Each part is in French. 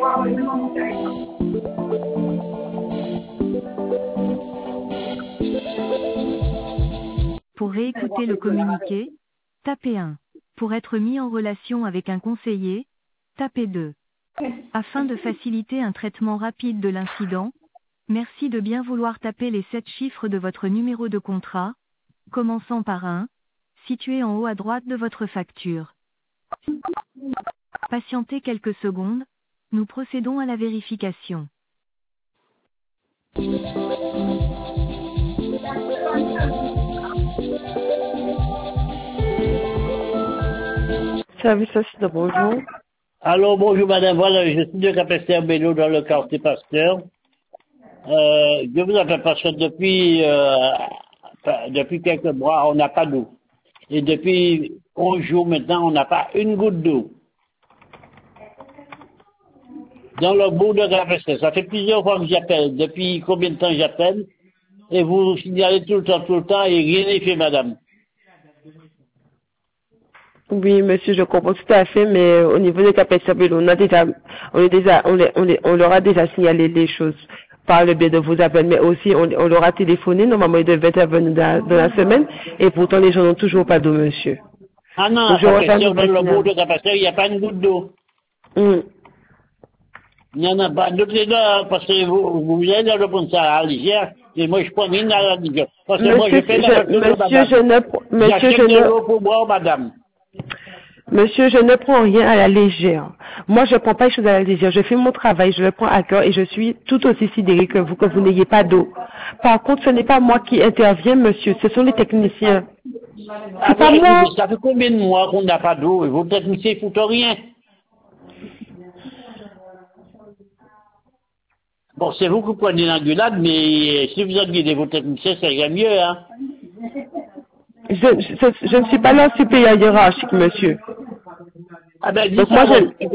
Pour réécouter le communiqué, tapez 1. Pour être mis en relation avec un conseiller, tapez 2. Afin de faciliter un traitement rapide de l'incident, merci de bien vouloir taper les 7 chiffres de votre numéro de contrat, commençant par 1, situé en haut à droite de votre facture. Patientez quelques secondes, nous procédons à la vérification. Service assistant, bonjour. Allô, bonjour madame, voilà, je suis de Capesterre Bello dans le quartier Pasteur. Je vous appelle parce que depuis quelques mois, on n'a pas d'eau. Et depuis 11 jours maintenant, on n'a pas une goutte d'eau. Dans le bout de Capesterre, ça fait plusieurs fois que j'appelle. Depuis combien de temps j'appelle? Et vous signalez tout le temps, et rien n'est fait, madame. Oui, monsieur, je comprends tout à fait, mais au niveau des Capesterre Bello, on leur a déjà signalé les choses par le biais de vos appels, mais aussi on leur a téléphoné. Normalement, ils devaient intervenir dans la semaine, et pourtant les gens n'ont toujours pas d'eau, monsieur. Ah non, Donc, dans le bout de Capesterre, il n'y a pas une goutte d'eau. Mm. Il n'y en a pas d'autres là, parce que vous allez répondre ça à l'Algérie, et moi je prends une à l'Algérie. Parce que moi je fais la voiture de madame. J'achète de l'eau pour boire, madame. Monsieur, je ne prends rien à la légère. Moi, je ne prends pas les choses à la légère. Je fais mon travail, je le prends à cœur et je suis tout aussi sidérée que vous n'ayez pas d'eau. Par contre, ce n'est pas moi qui interviens, monsieur, ce sont les techniciens. C'est pas moi. Ça fait combien de mois qu'on n'a pas d'eau et vos techniciens ne foutent rien? Bon, c'est vous qui prenez l'engueulade, mais si vous engueulez vos techniciens, ça irait mieux, hein. Je ne suis pas leur supérieur hiérarchique, monsieur. Ah ben, donc moi,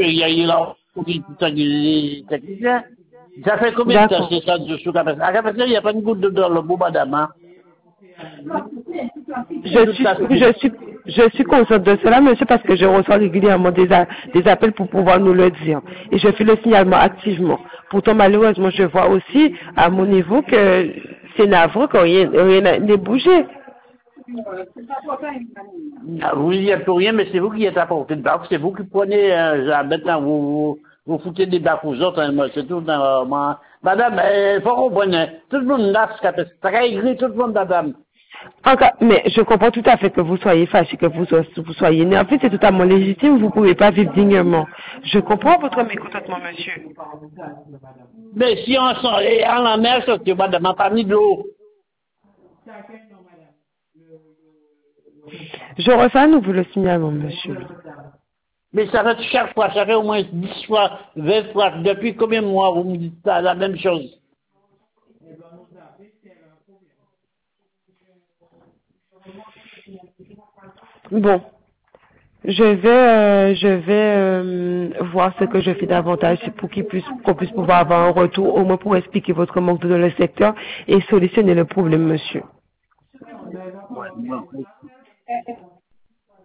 ça fait combien de temps c'est ça dessous Capesterre? À Capesterre, il n'y a pas une goutte d'eau dans le bout, madame, hein? Je suis consciente de cela, monsieur, parce que je reçois régulièrement des appels pour pouvoir nous le dire. Et je fais le signalement activement. Pourtant, malheureusement, je vois aussi, à mon niveau, que c'est navrant que rien n'est bougé. Vous n'y êtes pour rien, mais c'est vous qui êtes à portée de bac, c'est vous qui prenez, maintenant vous foutez des bacs aux autres, hein, c'est tout, madame, il faut comprendre, tout le monde là, c'est très gris, tout le monde, madame. Mais je comprends tout à fait que vous soyez fâché, que vous soyez né. En fait, c'est totalement légitime, vous ne pouvez pas vivre dignement. Je comprends votre mécontentement, monsieur. Mais si on est en la mer, c'est que madame n'a pas mis de l'eau. Je refais à nouveau le signalement, monsieur. Mais ça fait chaque fois, ça fait au moins 10 fois, 20 fois, depuis combien de mois vous me dites ça, la même chose? Bon, je vais voir ce que je fais davantage pour qu'on puisse pouvoir avoir un retour, au moins pour expliquer votre manque d'eau dans le secteur et solutionner le problème, monsieur.